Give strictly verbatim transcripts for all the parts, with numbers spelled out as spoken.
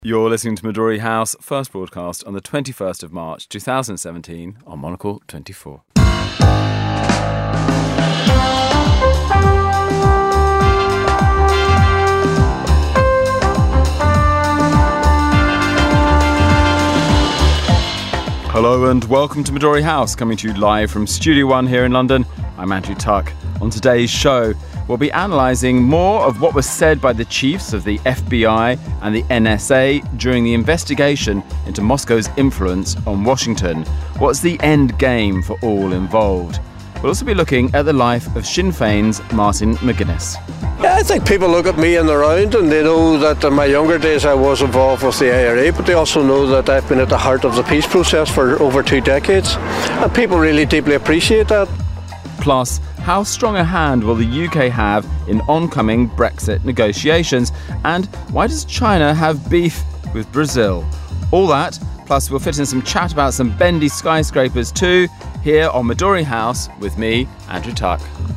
You're listening to Midori House, first broadcast on the twenty-first of March twenty seventeen on Monocle twenty-four. Hello and welcome to Midori House, coming to you live from Studio One here in London. I'm Andrew Tuck. On today's show, we'll be analysing more of what was said by the chiefs of the F B I and the N S A during the investigation into Moscow's influence on Washington. What's the end game for all involved? We'll also be looking at the life of Sinn Féin's Martin McGuinness. Yeah, I think people look at me in the round and they know that in my younger days I was involved with the I R A, but they also know that I've been at the heart of the peace process for over two decades, and people really deeply appreciate that. Plus, how strong a hand will the U K have in oncoming Brexit negotiations? And why does China have beef with Brazil? All that, plus we'll fit in some chat about some bendy skyscrapers too, here on Midori House with me, Andrew Tuck.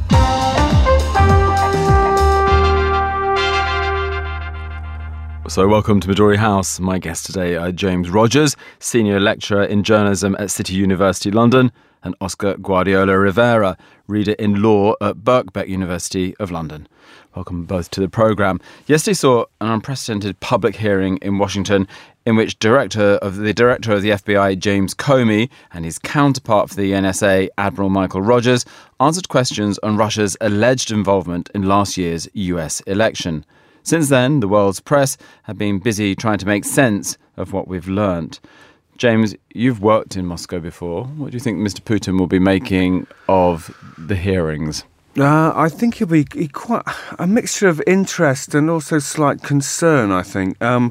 So welcome to Midori House. My guests today are James Rogers, Senior Lecturer in Journalism at City University London, and Oscar Guardiola Rivera, Reader in Law at Birkbeck University of London. Welcome both to the programme. Yesterday saw an unprecedented public hearing in Washington in which director of the Director of the F B I, James Comey, and his counterpart for the N S A, Admiral Michael Rogers, answered questions on Russia's alleged involvement in last year's U S election. Since then, the world's press have been busy trying to make sense of what we've learnt. James, you've worked in Moscow before. What do you think Mister Putin will be making of the hearings? Uh, I think he'll be he quite a mixture of interest and also slight concern, I think. Um,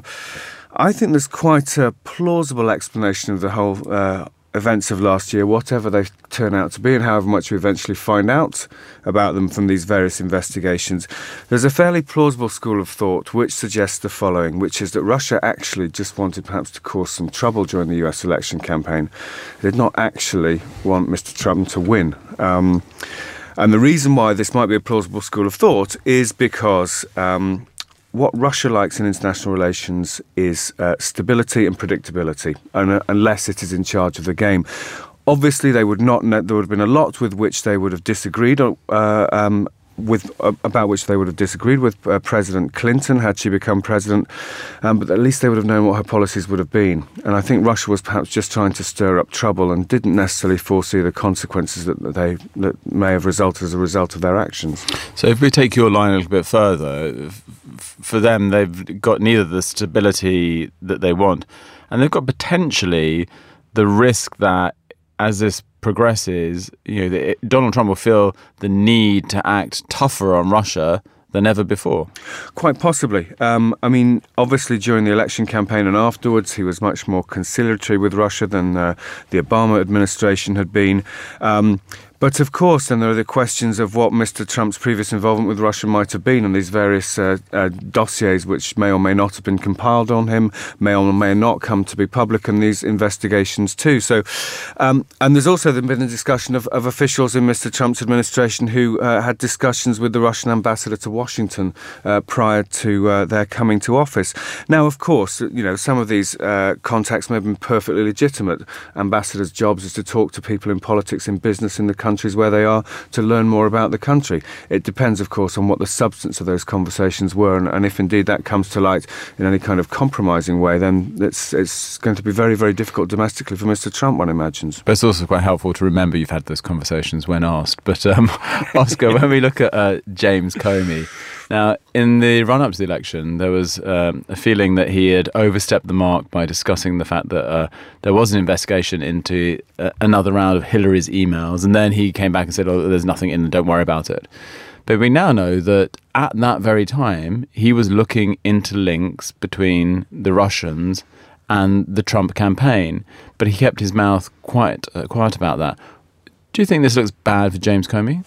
I think there's quite a plausible explanation of the whole uh, events of last year, whatever they turn out to be and however much we eventually find out about them from these various investigations. There's a fairly plausible school of thought which suggests the following, which is that Russia actually just wanted perhaps to cause some trouble during the U S election campaign. They did not actually want Mister Trump to win. Um, and the reason why this might be a plausible school of thought is because um, what Russia likes in international relations is uh, stability and predictability, and, uh, unless it is in charge of the game. Obviously, they would not. There would have been a lot with which they would have disagreed, uh, um, with uh, about which they would have disagreed with uh, President Clinton had she become president. Um, but at least they would have known what her policies would have been. And I think Russia was perhaps just trying to stir up trouble and didn't necessarily foresee the consequences that they that may have resulted as a result of their actions. So, if we take your line a little bit further, for them, they've got neither the stability that they want, and they've got potentially the risk that as this progresses, you know, the, Donald Trump will feel the need to act tougher on Russia than ever before. Quite possibly. Um, I mean, obviously during the election campaign and afterwards, he was much more conciliatory with Russia than uh, the Obama administration had been. Um, But of course, then there are the questions of what Mister Trump's previous involvement with Russia might have been, and these various uh, uh, dossiers which may or may not have been compiled on him, may or may not come to be public in these investigations too. So, um, and there's also been a discussion of, of officials in Mister Trump's administration who uh, had discussions with the Russian ambassador to Washington uh, prior to uh, their coming to office. Now, of course, you know, some of these uh, contacts may have been perfectly legitimate. Ambassadors' jobs is to talk to people in politics, in business, in the country. countries where they are, to learn more about the country. It depends, of course, on what the substance of those conversations were, and, and if indeed that comes to light in any kind of compromising way, then it's, it's going to be very, very difficult domestically for Mister Trump, one imagines. But it's also quite helpful to remember you've had those conversations when asked. But um, Oscar, when we look at uh, James Comey, now, in the run-up to the election, there was um, a feeling that he had overstepped the mark by discussing the fact that uh, there was an investigation into uh, another round of Hillary's emails, and then he came back and said, oh, there's nothing in them, don't worry about it. But we now know that at that very time, he was looking into links between the Russians and the Trump campaign, but he kept his mouth quite uh, quiet about that. Do you think this looks bad for James Comey?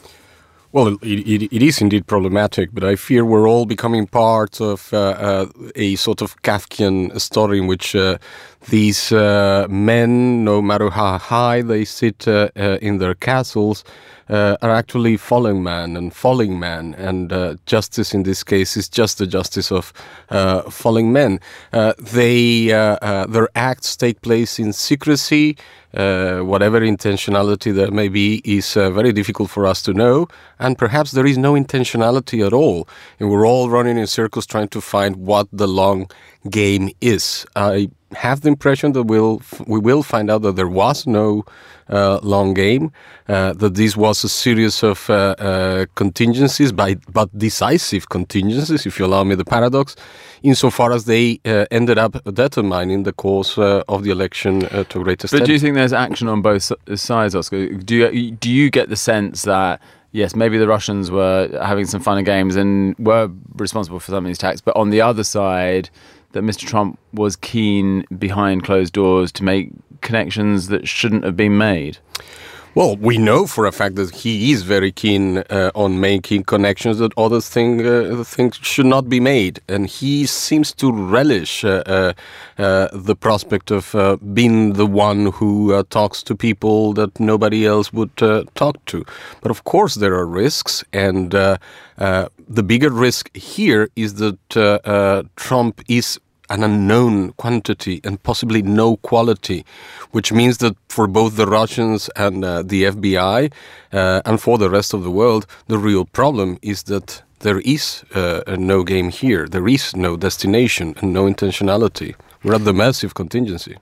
Well, it, it, it is indeed problematic, but I fear we're all becoming part of uh, uh, a sort of Kafkian story in which uh, these uh, men, no matter how high they sit uh, uh, in their castles, uh, are actually following man and falling man, and uh, justice in this case is just the justice of uh, falling men. Uh, they uh, uh, their acts take place in secrecy. Uh, whatever intentionality there may be is uh, very difficult for us to know, and perhaps there is no intentionality at all, and we're all running in circles trying to find what the long game is. I have the impression that we'll we will find out that there was no uh, long game, uh, that this was a series of uh, uh, contingencies, by, but decisive contingencies, if you allow me the paradox, insofar as they uh, ended up determining the course uh, of the election uh, to a great extent. But do you think there's action on both sides, Oscar? Do you, do you get the sense that, yes, maybe the Russians were having some fun and games and were responsible for some of these attacks, but on the other side, that Mister Trump was keen behind closed doors to make connections that shouldn't have been made? Well, we know for a fact that he is very keen uh, on making connections that other thing, uh, things should not be made. And he seems to relish uh, uh, uh, the prospect of uh, being the one who uh, talks to people that nobody else would uh, talk to. But of course there are risks, and uh, uh, the bigger risk here is that uh, uh, Trump is an unknown quantity and possibly no quality, which means that for both the Russians and uh, the F B I uh, and for the rest of the world, the real problem is that there is uh, no game here. There is no destination and no intentionality. We're at the massive contingency.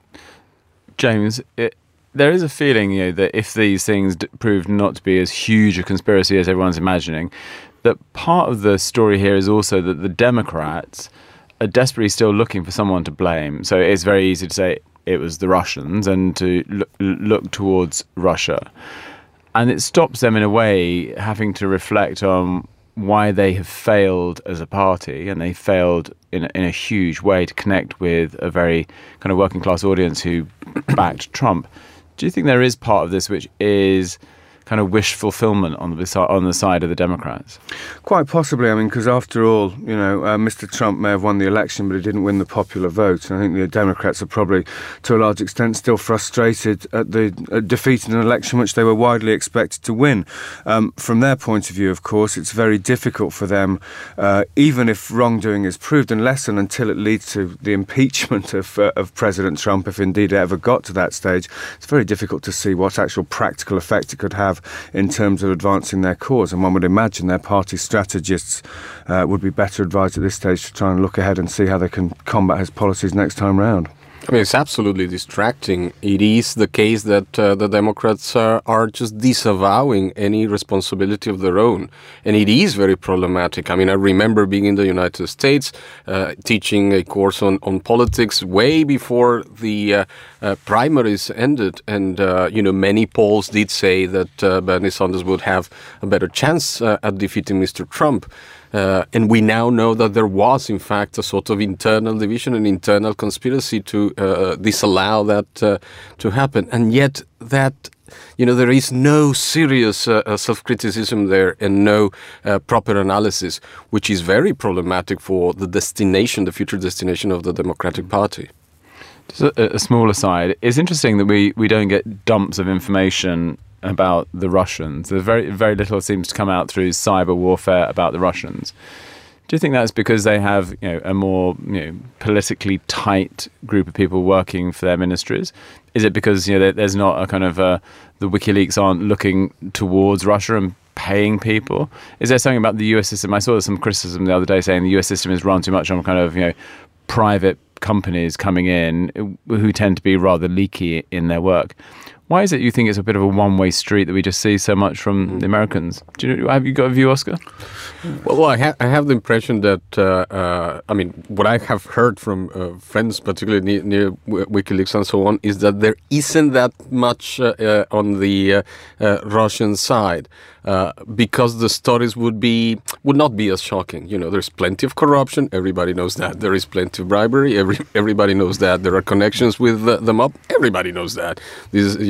James, it, there is a feeling, you know, that if these things d- prove not to be as huge a conspiracy as everyone's imagining, that part of the story here is also that the Democrats are desperately still looking for someone to blame. So it's very easy to say it was the Russians and to look, look towards Russia. And it stops them in a way having to reflect on why they have failed as a party, and they failed in a, in a huge way to connect with a very kind of working class audience who backed Trump. Do you think there is part of this which is kind of wish fulfillment on the on the side of the Democrats? Quite possibly. I mean, because after all, you know, uh, Mister Trump may have won the election, but he didn't win the popular vote. And I think the Democrats are probably, to a large extent, still frustrated at the at defeating an election which they were widely expected to win. Um, from their point of view, of course, it's very difficult for them, uh, even if wrongdoing is proved, unless and until it leads to the impeachment of uh, of President Trump, if indeed it ever got to that stage, it's very difficult to see what actual practical effect it could have in terms of advancing their cause. And one would imagine their party strategists uh, would be better advised at this stage to try and look ahead and see how they can combat his policies next time round. I mean, it's absolutely distracting. It is the case that uh, the Democrats uh, are just disavowing any responsibility of their own. And it is very problematic. I mean, I remember being in the United States, uh, teaching a course on, on politics way before the uh, uh, primaries ended. And, uh, you know, many polls did say that uh, Bernie Sanders would have a better chance uh, at defeating Mister Trump. Uh, and we now know that there was, in fact, a sort of internal division, an internal conspiracy to uh, disallow that uh, to happen. And yet that, you know, there is no serious uh, self-criticism there and no uh, proper analysis, which is very problematic for the destination, the future destination of the Democratic Party. Just a, a small aside, it's interesting that we, we don't get dumps of information about the Russians. There's very very little seems to come out through cyber warfare about the Russians. Do you think that's because they have, you know, a more, you know, politically tight group of people working for their ministries? Is it because, you know, there's not a kind of uh, the WikiLeaks aren't looking towards Russia and paying people? Is there something about the U S system? I saw some criticism the other day saying the U S system is run too much on kind of, you know, private companies coming in who tend to be rather leaky in their work. Why is it you think it's a bit of a one-way street that we just see so much from the Americans? Do you, have you got a view, Oscar? Well, I, ha- I have the impression that, uh, uh, I mean, what I have heard from uh, friends, particularly near, near WikiLeaks and so on, is that there isn't that much uh, uh, on the uh, uh, Russian side. Uh, because the stories would be would not be as shocking. You know, there's plenty of corruption. Everybody knows that. There is plenty of bribery. Every everybody knows that. There are connections with the, the mob. Everybody knows that. This is, you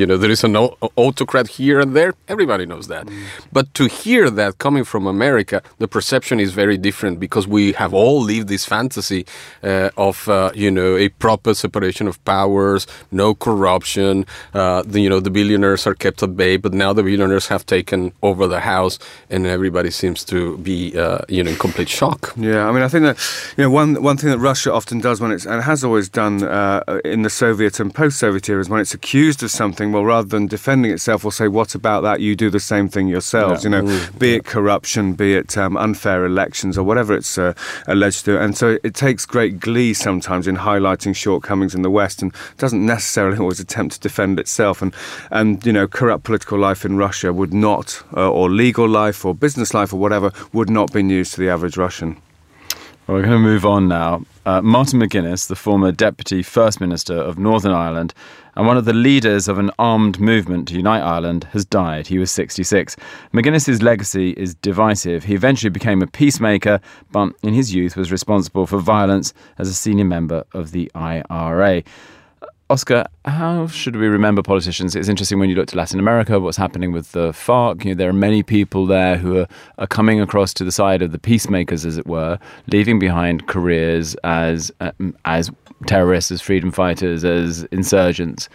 know, there is an au- autocrat here and there. Everybody knows that. Mm. But to hear that coming from America, the perception is very different, because we have all lived this fantasy uh, of, uh, you know, a proper separation of powers, no corruption, uh, the, you know, the billionaires are kept at bay, but now the billionaires have taken over the house, and everybody seems to be, uh, you know, in complete shock. Yeah, I mean, I think that, you know, one one thing that Russia often does when it's, and has always done uh, in the Soviet and post-Soviet eras, when it's accused of something, well, rather than defending itself, will say, what about that? You do the same thing yourselves, yeah. you know, mm, be yeah. it corruption, be it um, unfair elections, or whatever it's uh, alleged to. And so it takes great glee sometimes in highlighting shortcomings in the West, and doesn't necessarily always attempt to defend itself. And, and you know, corrupt political life in Russia would not, uh, or legal life or business life or whatever, would not be news to the average Russian. Well, we're going to move on now. Uh, Martin McGuinness, the former Deputy First Minister of Northern Ireland and one of the leaders of an armed movement to unite Ireland, has died. He was sixty-six. McGuinness's legacy is divisive. He eventually became a peacemaker, but in his youth was responsible for violence as a senior member of the I R A. Oscar, how should we remember politicians? It's interesting when you look to Latin America, what's happening with the FARC. You know, there are many people there who are, are coming across to the side of the peacemakers, as it were, leaving behind careers as um, as terrorists, as freedom fighters, as insurgents,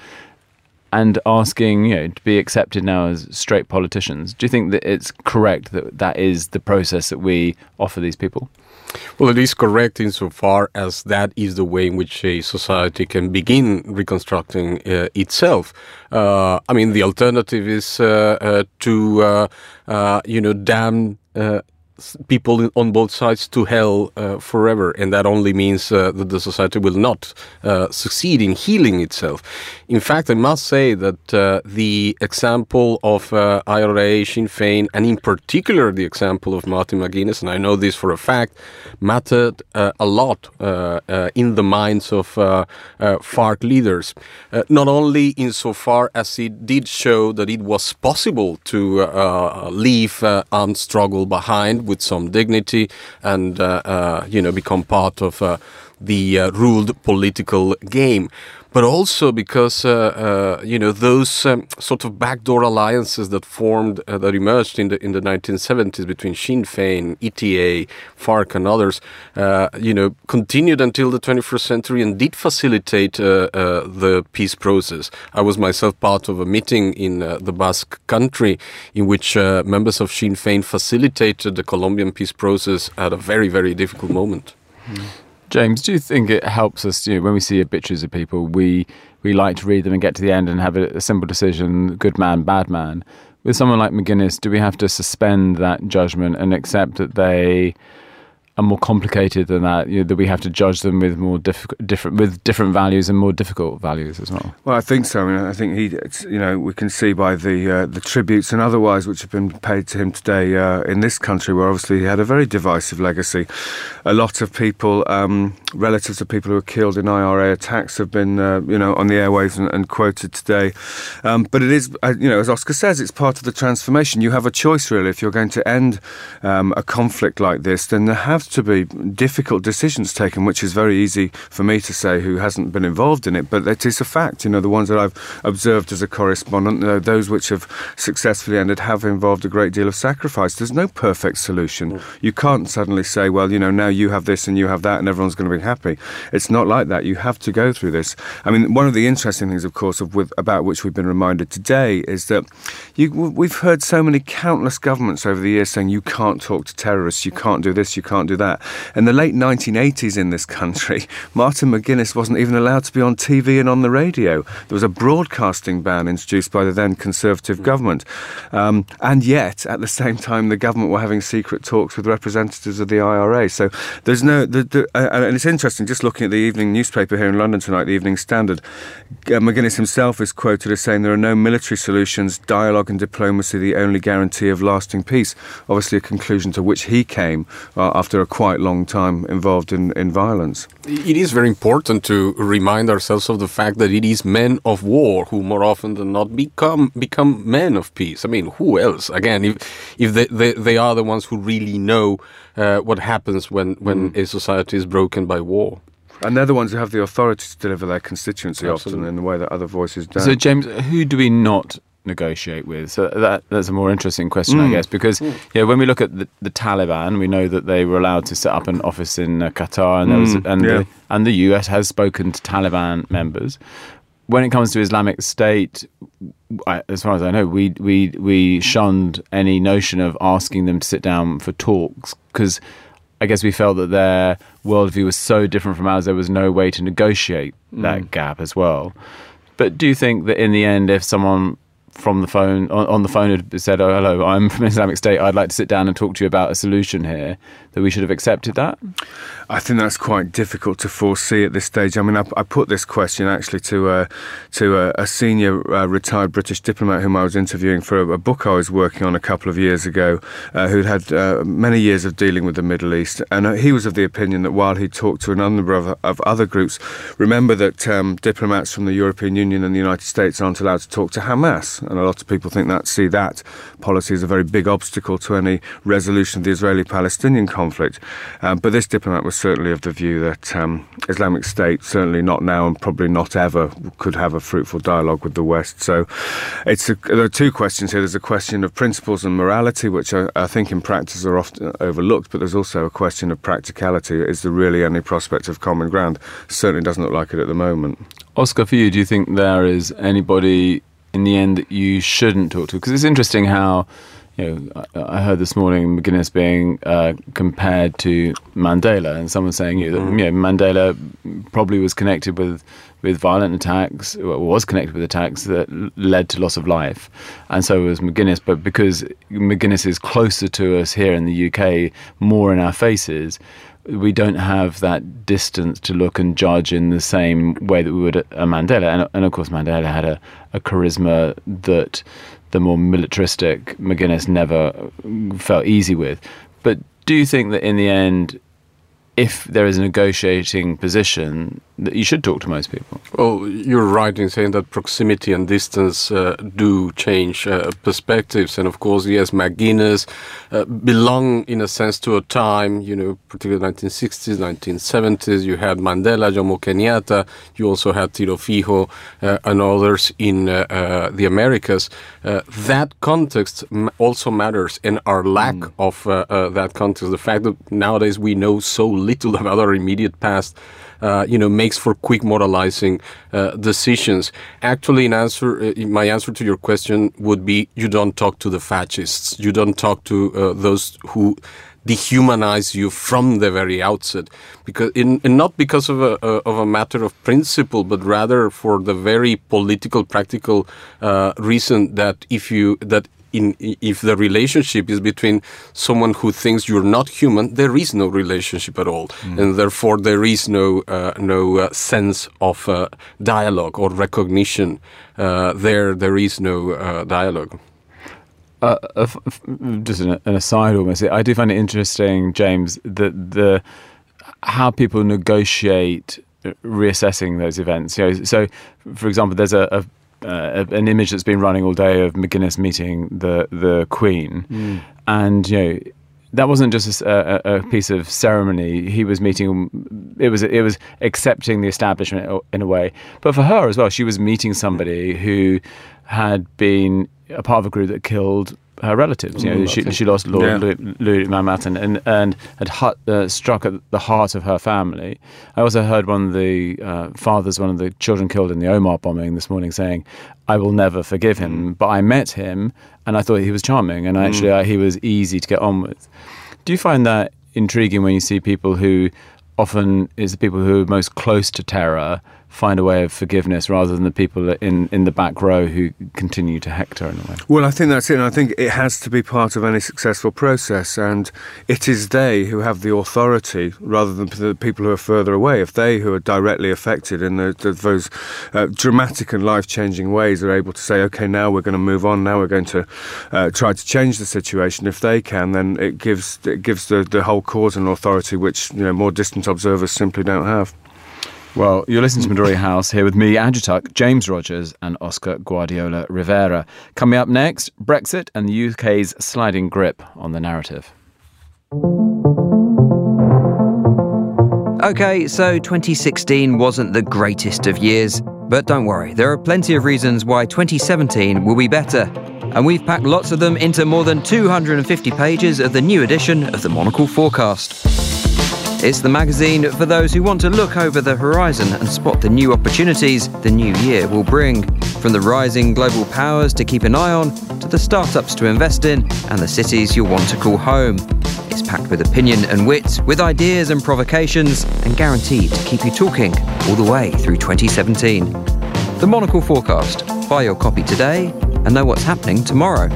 and asking, you know, to be accepted now as straight politicians. Do you think that it's correct that that is the process that we offer these people? Well, it is correct insofar as that is the way in which a society can begin reconstructing uh, itself. Uh, I mean, the alternative is uh, uh, to, uh, uh, you know, damn uh, people on both sides to hell uh, forever, and that only means uh, that the society will not uh, succeed in healing itself. In fact, I must say that uh, the example of uh, I R A, Sinn Féin, and in particular the example of Martin McGuinness, and I know this for a fact, mattered uh, a lot uh, uh, in the minds of uh, uh, FARC leaders. Uh, not only insofar as it did show that it was possible to uh, leave uh, armed struggle behind with some dignity and, uh, uh, you know, become part of uh, the uh, ruled political game, but also because, uh, uh, you know, those um, sort of backdoor alliances that formed, uh, that emerged in the in the nineteen seventies between Sinn Féin, E T A, FARC and others, uh, you know, continued until the twenty-first century and did facilitate uh, uh, the peace process. I was myself part of a meeting in uh, the Basque country in which uh, members of Sinn Féin facilitated the Colombian peace process at a very, very difficult moment. Mm. James, do you think it helps us, you know, when we see obituaries of people, we we like to read them and get to the end and have a, a simple decision, good man, bad man. With someone like McGuinness, do we have to suspend that judgment and accept that they are more complicated than that, you know, that we have to judge them with more diff- different with different values and more difficult values as well? Well, I think so. I mean, I think he, it's, you know, we can see by the uh, the tributes and otherwise which have been paid to him today uh, in this country, where obviously he had a very divisive legacy. A lot of people, um, relatives of people who were killed in I R A attacks, have been, uh, you know, on the airwaves and, and quoted today. Um, but it is, uh, you know, as Oscar says, it's part of the transformation. You have a choice, really. If you're going to end um, a conflict like this, then there have to be difficult decisions taken, which is very easy for me to say, who hasn't been involved in it, but it is a fact. You know, the ones that I've observed as a correspondent, you know, those which have successfully ended have involved a great deal of sacrifice. There's no perfect solution. Mm. You can't suddenly say, well, you know, now you have this and you have that and everyone's going to be happy. It's not like that. You have to go through this. I mean, one of the interesting things, of course, of with, about which we've been reminded today is that you, we've heard so many countless governments over the years saying you can't talk to terrorists, you can't do this, you can't do that. In the late nineteen eighties in this country, Martin McGuinness wasn't even allowed to be on T V and on the radio. There was a broadcasting ban introduced by the then Conservative government. Um, and yet, at the same time, the government were having secret talks with representatives of the I R A. So there's no... The, the, uh, and it's interesting, just looking at the evening newspaper here in London tonight, the Evening Standard, uh, McGuinness himself is quoted as saying there are no military solutions, dialogue and diplomacy the only guarantee of lasting peace. Obviously a conclusion to which he came uh, after a quite long time involved in, in violence. It is very important to remind ourselves of the fact that it is men of war who more often than not become become men of peace. I mean, who else? Again, if if they, they, they are the ones who really know uh, what happens when, when mm. a society is broken by war. And they're the ones who have the authority to deliver their constituency Absolutely. often in the way that other voices don't. So, James, who do we not negotiate with? So that that's a more interesting question, mm. I guess, because mm. you know, when we look at the, the Taliban, we know that they were allowed to set up an office in uh, Qatar, and there was, mm. and yeah. the, and the U S has spoken to Taliban members. When it comes to Islamic State, I, as far as I know, we we we shunned any notion of asking them to sit down for talks, because I guess we felt that their worldview was so different from ours, there was no way to negotiate that mm. gap as well. But do you think that in the end, if someone from the phone, on, on the phone had said, oh, hello, I'm from Islamic State, I'd like to sit down and talk to you about a solution here, that we should have accepted that? I think that's quite difficult to foresee at this stage. I mean, I, I put this question actually to uh, to a, a senior uh, retired British diplomat whom I was interviewing for a, a book I was working on a couple of years ago, uh, who'd had uh, many years of dealing with the Middle East. And uh, he was of the opinion that while he talked to a number of, of other groups, remember that um, diplomats from the European Union and the United States aren't allowed to talk to Hamas. And a lot of people think that see that policy as a very big obstacle to any resolution of the Israeli-Palestinian conflict. Um, but this diplomat was certainly of the view that um, Islamic State, certainly not now and probably not ever, could have a fruitful dialogue with the West. So it's a, there are two questions here. There's a question of principles and morality, which I, I think in practice are often overlooked, but there's also a question of practicality. Is there really any prospect of common ground? Certainly doesn't look like it at the moment. Oscar, for you, do you think there is anybody in the end that you shouldn't talk to? Because it's interesting how, you know, I heard this morning McGuinness being uh, compared to Mandela, and someone saying you know, that you know, Mandela probably was connected with, with violent attacks, or was connected with attacks that led to loss of life, and so was McGuinness. But because McGuinness is closer to us here in the U K, more in our faces, we don't have that distance to look and judge in the same way that we would a Mandela. And, and of course, Mandela had a, a charisma that the more militaristic McGuinness never felt easy with. But do you think that in the end, if there is a negotiating position, that you should talk to most people? Well, you're right in saying that proximity and distance uh, do change uh, perspectives. And of course, yes, McGuinness uh, belong in a sense to a time, you know, particularly nineteen sixties, nineteen seventies. You had Mandela, Jomo Kenyatta. You also had Tito Fijo uh, and others in uh, uh, the Americas. Uh, that context m- also matters, and our lack mm. of uh, uh, that context, the fact that nowadays we know so little about our immediate past, Uh, you know, makes for quick moralizing uh, decisions. Actually, in answer, uh, my answer to your question would be: you don't talk to the fascists. You don't talk to uh, those who dehumanize you from the very outset, because, in, and not because of a, a of a matter of principle, but rather for the very political, practical uh, reason that if you that. In, if the relationship is between someone who thinks you're not human, there is no relationship at all, mm. and therefore there is no uh, no uh, sense of uh, dialogue or recognition. Uh, there, there is no uh, dialogue. Uh, uh, f- just an, an aside, almost. I do find it interesting, James, that the how people negotiate reassessing those events. You know, so, for example, there's a, a Uh, an image that's been running all day of McGuinness meeting the the Queen, mm. and you know that wasn't just a, a, a piece of ceremony. He was meeting; it was it was accepting the establishment in a way. But for her as well, she was meeting somebody who had been a part of a group that killed her relatives. You know, she, she lost Lord yeah. Louis, Louis Mountbatten and and had hut, uh, struck at the heart of her family. I also heard one of the uh, fathers, one of the children killed in the Omar bombing this morning, saying, "I will never forgive him, mm. but I met him and I thought he was charming, and actually mm. uh, he was easy to get on with." Do you find that intriguing when you see people who often is the people who are most close to terror find a way of forgiveness rather than the people in, in the back row who continue to hector in a way? Well, I think that's it. And I think it has to be part of any successful process. And it is they who have the authority rather than the people who are further away. If they who are directly affected in the, the, those uh, dramatic and life-changing ways are able to say, OK, now we're going to move on, now we're going to uh, try to change the situation. If they can, then it gives it gives the, the whole cause an authority which, you know, more distant observers simply don't have. Well, you're listening to Midori House here with me, Andrew Tuck, James Rogers and Oscar Guardiola Rivera. Coming up next, Brexit and the U K's sliding grip on the narrative. OK, so twenty sixteen wasn't the greatest of years, but don't worry, there are plenty of reasons why twenty seventeen will be better. And we've packed lots of them into more than two hundred fifty pages of the new edition of the Monocle Forecast. It's the magazine for those who want to look over the horizon and spot the new opportunities the new year will bring. From the rising global powers to keep an eye on, to the startups to invest in, and the cities you'll want to call home. It's packed with opinion and wit, with ideas and provocations, and guaranteed to keep you talking all the way through twenty seventeen. The Monocle Forecast. Buy your copy today and know what's happening tomorrow.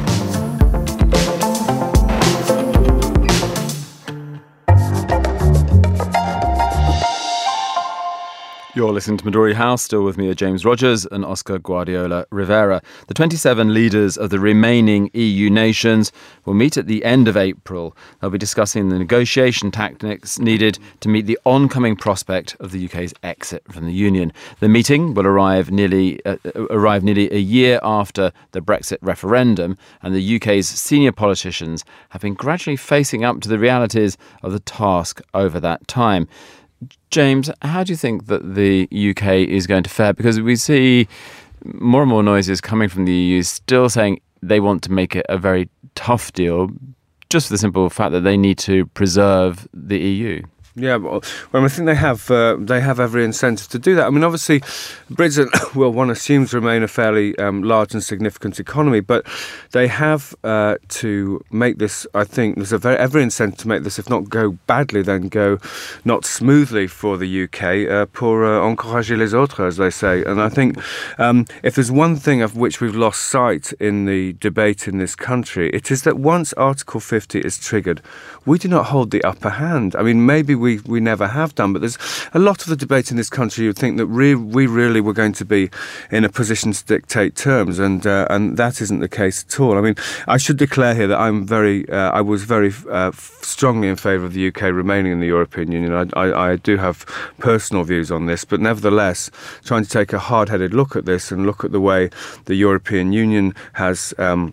You're listening to Midori House. Still with me are James Rogers and Oscar Guardiola Rivera. The twenty-seven leaders of the remaining E U nations will meet at the end of April. They'll be discussing the negotiation tactics needed to meet the oncoming prospect of the U K's exit from the Union. The meeting will arrive nearly uh, arrive nearly a year after the Brexit referendum, and the U K's senior politicians have been gradually facing up to the realities of the task over that time. James, how do you think that the U K is going to fare? Because we see more and more noises coming from the E U still saying they want to make it a very tough deal, just for the simple fact that they need to preserve the E U. Yeah, well, well, I think they have uh, they have every incentive to do that. I mean, obviously, Britain, well, one assumes remain a fairly um, large and significant economy, but they have uh, to make this. I think there's a very every incentive to make this, if not go badly, then go not smoothly for the U K. Uh, pour uh, encourager les autres, as they say. And I think um, if there's one thing of which we've lost sight in the debate in this country, it is that once Article fifty is triggered, we do not hold the upper hand. I mean, maybe we We, we never have done, but there's a lot of the debate in this country. You'd think that re- we really were going to be in a position to dictate terms, and uh, and that isn't the case at all. I mean, I should declare here that I'm very, uh, I was very uh, strongly in favour of the U K remaining in the European Union. I, I, I do have personal views on this, but nevertheless, trying to take a hard-headed look at this and look at the way the European Union has um,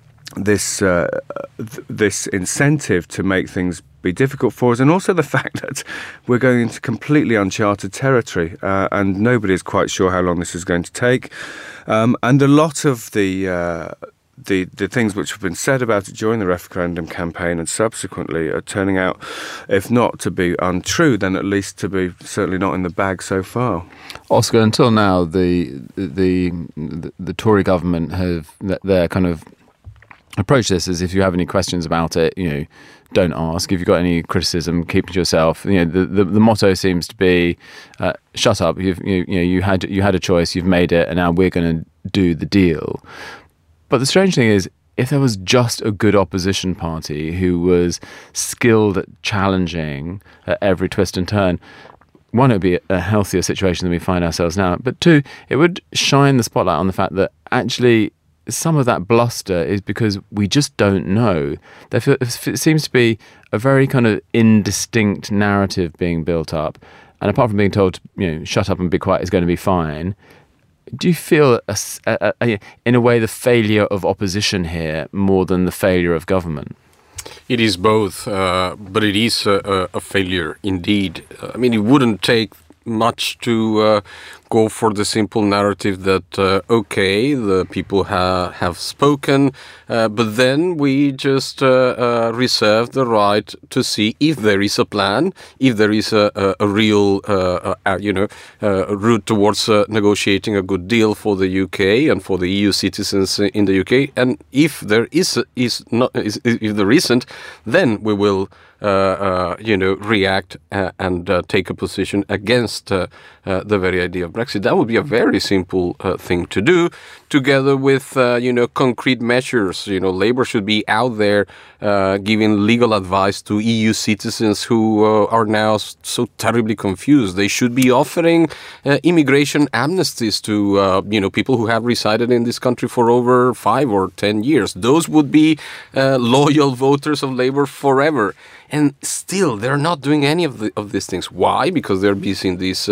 this uh, th- this incentive to make things be difficult for us, and also the fact that we're going into completely uncharted territory, uh, and nobody is quite sure how long this is going to take. Um, and a lot of the uh, the the things which have been said about it during the referendum campaign and subsequently are turning out, if not to be untrue, then at least to be certainly not in the bag so far. Oscar, until now, the the the, the Tory government have their kind of approach this as if you have any questions about it, you know, don't ask. If you've got any criticism, keep it to yourself. You know, the, the, the motto seems to be, uh, shut up. You've, you, you know, you had you had a choice, you've made it, and now we're going to do the deal. But the strange thing is, if there was just a good opposition party who was skilled at challenging at every twist and turn, one, it would be a healthier situation than we find ourselves now. But two, it would shine the spotlight on the fact that actually some of that bluster is because we just don't know. There seems to be a very kind of indistinct narrative being built up, and apart from being told, you know, shut up and be quiet is going to be fine, do you feel, a, a, a, in a way, the failure of opposition here more than the failure of government? It is both, uh, but it is a, a failure indeed. I mean, it wouldn't take much to uh, go for the simple narrative that, uh, okay, the people ha- have spoken, uh, but then we just uh, uh, reserve the right to see if there is a plan, if there is a, a, a real, uh, uh, you know, uh, route towards uh, negotiating a good deal for the U K and for the E U citizens in the U K. And if there is is not, is, if there isn't, then we will, uh, uh, you know, react uh, and uh, take a position against uh, uh, the very idea of Brexit. That would be a very simple uh, thing to do, together with, uh, you know, concrete measures. You know, Labour should be out there uh, giving legal advice to E U citizens who uh, are now so terribly confused. They should be offering uh, immigration amnesties to, uh, you know, people who have resided in this country for over five or ten years. Those would be uh, loyal voters of Labour forever. And still, they're not doing any of the of these things. Why? Because they're busy in these uh,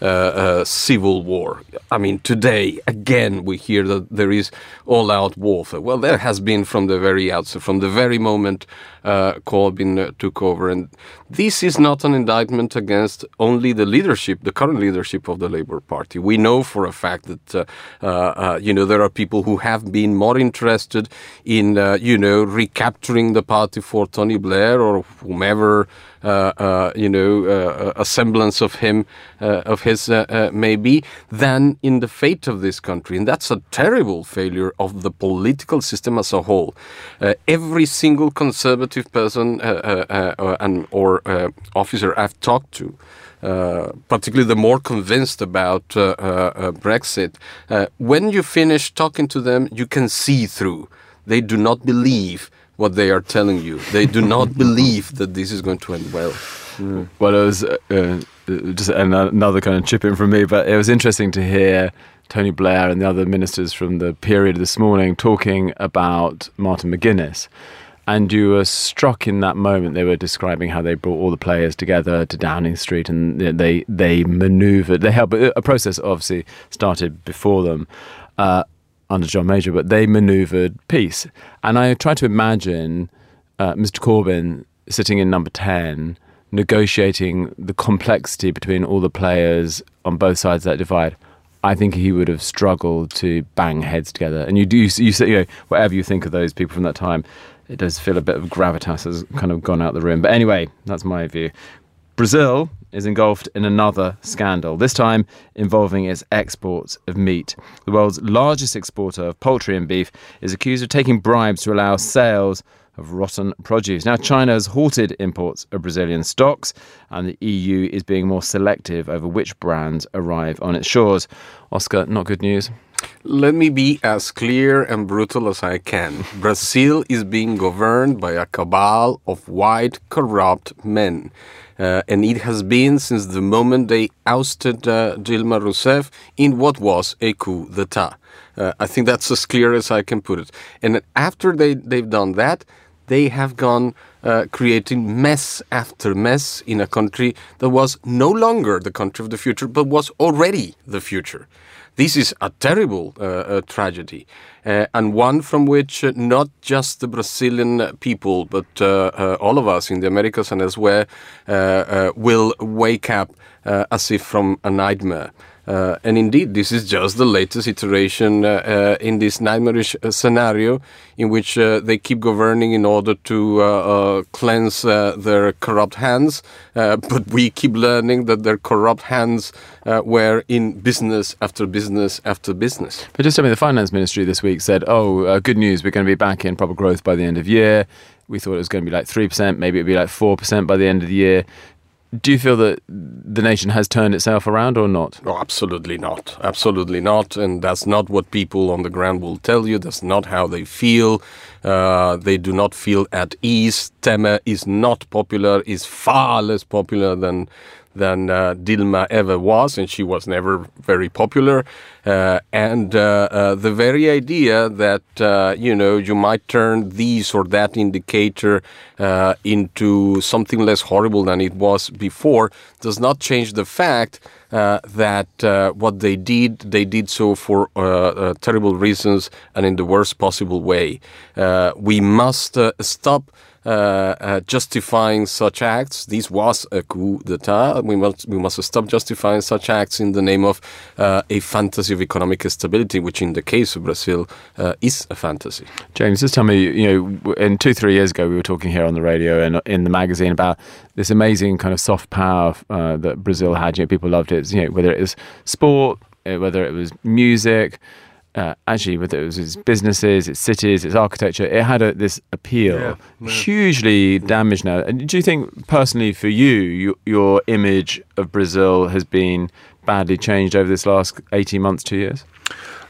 uh, uh, civil war. I mean, today, again, we hear that there is all-out warfare. Well, there has been from the very outset, from the very moment uh, Corbyn uh, took over. And this is not an indictment against only the leadership, the current leadership of the Labour Party. We know for a fact that, uh, uh, uh, you know, there are people who have been more interested in, uh, you know, recapturing the party for Tony Blair or whomever, uh, uh, you know, uh, a semblance of him, uh, of his uh, uh, maybe, than in the fate of this country. And that's a terrible failure of the political system as a whole. Uh, every single conservative person uh, uh, uh, and or uh, officer I've talked to, Uh, particularly the more convinced about uh, uh, uh, Brexit, uh, when you finish talking to them, you can see through. They do not believe what they are telling you. They do not believe that this is going to end well. Mm. Well, it was uh, just another kind of chip in from me, but it was interesting to hear Tony Blair and the other ministers from the period this morning talking about Martin McGuinness. And you were struck in that moment. They were describing how they brought all the players together to Downing Street, and they they manoeuvred. They helped. A process obviously started before them uh, under John Major, but they manoeuvred peace. And I tried to imagine uh, Mister Corbyn sitting in number ten, negotiating the complexity between all the players on both sides of that divide. I think he would have struggled to bang heads together. And you do, you say, you know, whatever you think of those people from that time, it does feel a bit of gravitas has kind of gone out the room. But anyway, that's my view. Brazil is engulfed in another scandal, this time involving its exports of meat. The world's largest exporter of poultry and beef is accused of taking bribes to allow sales of rotten produce. Now, China has halted imports of Brazilian stocks, and the E U is being more selective over which brands arrive on its shores. Oscar, not good news? Let me be as clear and brutal as I can. Brazil is being governed by a cabal of white, corrupt men. Uh, and it has been since the moment they ousted uh, Dilma Rousseff in what was a coup d'etat. Uh, I think that's as clear as I can put it. And after they, they've done that, they have gone uh, creating mess after mess in a country that was no longer the country of the future, but was already the future. This is a terrible uh, uh, tragedy, uh, and one from which uh, not just the Brazilian people, but uh, uh, all of us in the Americas and elsewhere uh, uh, will wake up uh, as if from a nightmare. Uh, and indeed, this is just the latest iteration uh, uh, in this nightmarish uh, scenario in which uh, they keep governing in order to uh, uh, cleanse uh, their corrupt hands. Uh, but we keep learning that their corrupt hands uh, were in business after business after business. But just tell me, the finance ministry this week said, oh, uh, good news, we're going to be back in proper growth by the end of the year. We thought it was going to be like three percent, maybe it'd be like four percent by the end of the year. Do you feel that the nation has turned itself around or not? No, absolutely not. Absolutely not. And that's not what people on the ground will tell you. That's not how they feel. Uh, they do not feel at ease. Temer is not popular, is far less popular than than uh, Dilma ever was, and she was never very popular. Uh, and uh, uh, the very idea that, uh, you know, you might turn this or that indicator uh, into something less horrible than it was before does not change the fact uh, that uh, what they did, they did so for uh, uh, terrible reasons and in the worst possible way. Uh, we must uh, stop Uh, uh, justifying such acts. This was a coup d'etat. We must we must stop justifying such acts in the name of uh, a fantasy of economic stability, which in the case of Brazil uh, is a fantasy. James, just tell me, you know, in two, three years ago, we were talking here on the radio and in the magazine about this amazing kind of soft power uh, that Brazil had. You know, people loved it. You know, whether it was sport, whether it was music. Uh, actually, whether it was its businesses, its cities, its architecture, it had a, this appeal, yeah, yeah. hugely damaged now. And do you think, personally, for you, you, your image of Brazil has been badly changed over this last eighteen months, two years?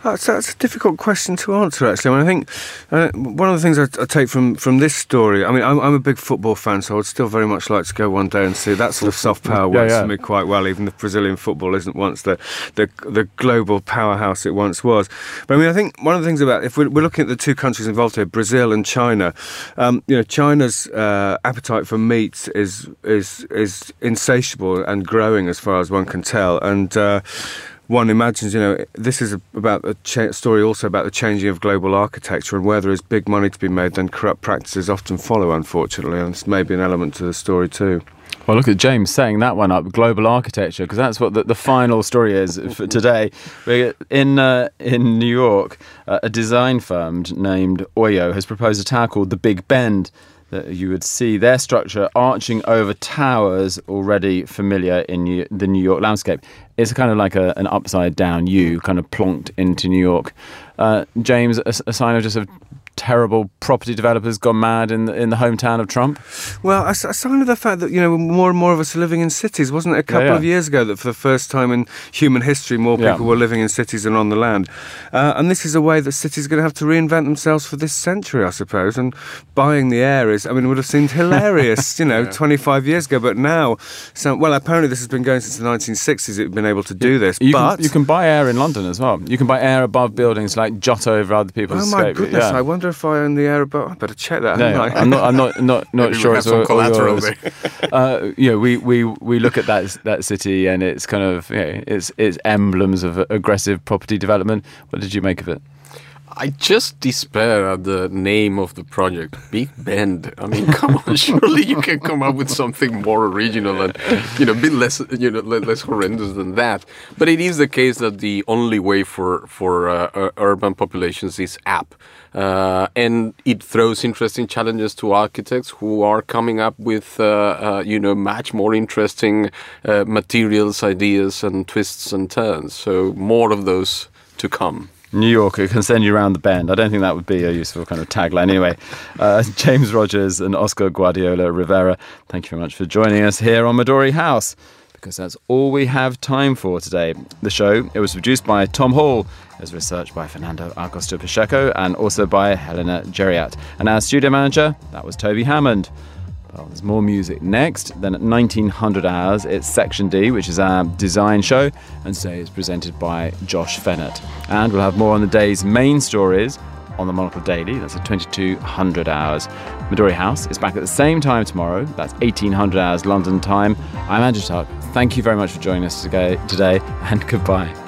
That's, that's a difficult question to answer, actually. I mean, I think uh, one of the things I, I take from, from this story, I mean, I'm, I'm a big football fan, so I'd still very much like to go one day and see that sort of soft power works yeah, yeah. for me quite well, even if Brazilian football isn't once the, the the global powerhouse it once was. But I mean, I think one of the things about, if we're, we're looking at the two countries involved here, Brazil and China, um, you know, China's uh, appetite for meat is, is, is insatiable and growing as far as one can tell. And uh, one imagines, you know, this is about a cha- story also about the changing of global architecture, and where there is big money to be made, then corrupt practices often follow, unfortunately, and it's maybe an element to the story too. Well, look at James setting that one up, global architecture, because that's what the, the final story is for today. We're in uh, in New York, uh, a design firm named Oyo has proposed a tower called the Big Bend, that you would see their structure arching over towers already familiar in New, the New York landscape. It's kind of like a, an upside-down U, kind of plonked into New York. Uh, James, a, a sign of just a terrible property developers gone mad in the, in the hometown of Trump? Well, a, a sign of the fact that, you know, more and more of us are living in cities. Wasn't it a couple yeah, yeah. of years ago that for the first time in human history, more people yeah. were living in cities than on the land? Uh, and this is a way that cities are going to have to reinvent themselves for this century, I suppose. And buying the air is, I mean, it would have seemed hilarious, you know, yeah. twenty-five years ago. But now, so, well, apparently this has been going since the nineteen sixties. It's been able to do this. You but can, you can buy air in London as well. You can buy air above buildings, like jot over other people's. Oh my escape. goodness! Yeah. I wonder if I own the air above. I better check that. No, I? I'm not. I'm not. Not not sure. It's some collateral there. uh, you know, we, we, we look at that that city, and it's kind of, you know, it's it's emblems of aggressive property development. What did you make of it? I just despair at the name of the project, Big Bend. I mean, come on, surely you can come up with something more original and, you know, a bit less, you know, less horrendous than that. But it is the case that the only way for for uh, urban populations is up, uh, and it throws interesting challenges to architects who are coming up with, uh, uh, you know, much more interesting uh, materials, ideas, and twists and turns. So more of those to come. New Yorker can send you around the bend. I don't think that would be a useful kind of tagline. Anyway, uh, James Rogers and Oscar Guardiola Rivera, thank you very much for joining us here on Midori House, because that's all we have time for today. The show, it was produced by Tom Hall, it was researched by Fernando Augusto Pacheco, and also by Helena Geriat. And our studio manager, that was Toby Hammond. Well, there's more music next. Then at nineteen hundred hours, it's Section D, which is our design show, and today it's presented by Josh Fennett. And we'll have more on the day's main stories on the Monocle Daily. That's at twenty-two hundred hours. Midori House is back at the same time tomorrow. That's eighteen hundred hours London time. I'm Andrew Tuck. Thank you very much for joining us today, and goodbye.